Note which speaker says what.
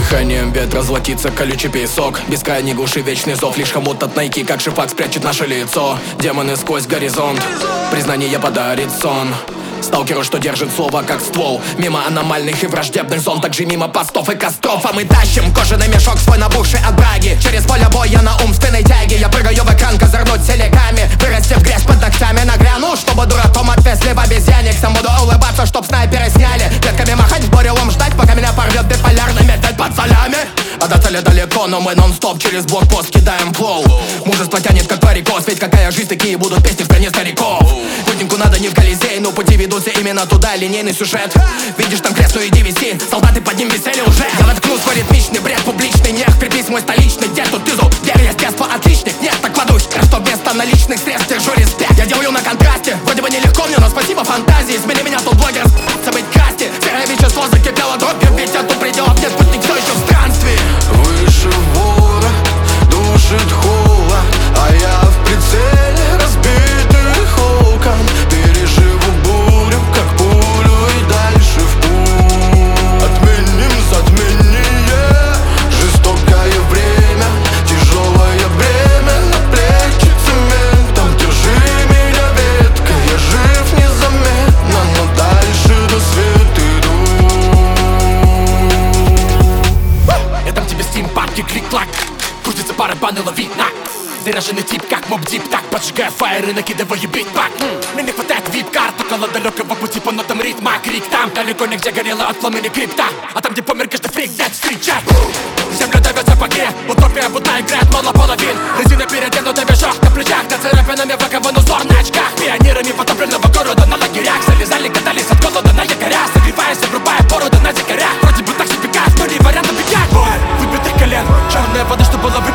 Speaker 1: Дыханием ветра золотится колючий песок. Бескрайней глуши вечный зов. Лишь хомут от найки, как шифак, спрячет наше лицо. Демоны сквозь горизонт, признание подарит сон. Сталкеру, что держит слово как ствол. Мимо аномальных и враждебных зон, также мимо постов и костров. А мы тащим кожаный мешок свой набухший от браги. Через поле боя на умственной тяге. Я прыгаю в экран, козырнуть селеками. Вырасти в грязь под ногтями нагряну, чтобы дураком отвезли в обезьянник. Сам буду улыбаться, чтоб снайперы сняли. Ветками махать, в бурелом ждать, пока меня порвет биполярный металл под солями. А до цели далеко, но мы нон-стоп через блокпост кидаем флоу. Мужество тянет как парикос, ведь какая жизнь, такие будут песни в стране стариков. Путнику надо не в Колизей, но пути ведутся именно туда, линейный сюжет. Видишь там крест, ну иди виси, солдаты под ним висели уже. Я воткну свой ритмичный бред, публичный нех. Крепись мой столичный дед, тут тизу, я с детства отличник. Нет, так кладусь, что вместо наличных средств держу респект. Я делаю на контрасте, вроде бы нелегко мне, но спасибо фантазии. Смени меня тут блогер, быть касте. Серое вещество закипело дробью, ведь тут пределов нет, путник все еще в странстве.
Speaker 2: Выше вора душит холод, а я в прицеле разбитых окон. Переживу бурю, как пулю, и дальше в путь. Отменим затмение, жестокое время, тяжелое бремя на плечи цементом. Держи меня, ветка, я жив незаметно, но дальше до света иду.
Speaker 3: Я дам тебе стимпанк и клик-клак. Крутится барабан и лови на. Заряженный тип, как моб-дип, так поджигая фаер и накидываю битбак. Мне не хватает вип-карт, около далекого пути по нотам ритма. Крик там, далеко нигде горело от пламени крипта. А там, где помер каждый фрик, дать встречать. Земля давит в сапоге, утопия будто играет мало половин. Резина переоденутая мешок на плечах, над царапинами вакован узор на очках. Пионерами потопленного города на лагерях залезали, катались от голода на якорях, согреваясь, обрубая бороды на дикарях. Вроде бы так себе кайф, но не вариант убегать. Бой выбитых колен, черная вода, что была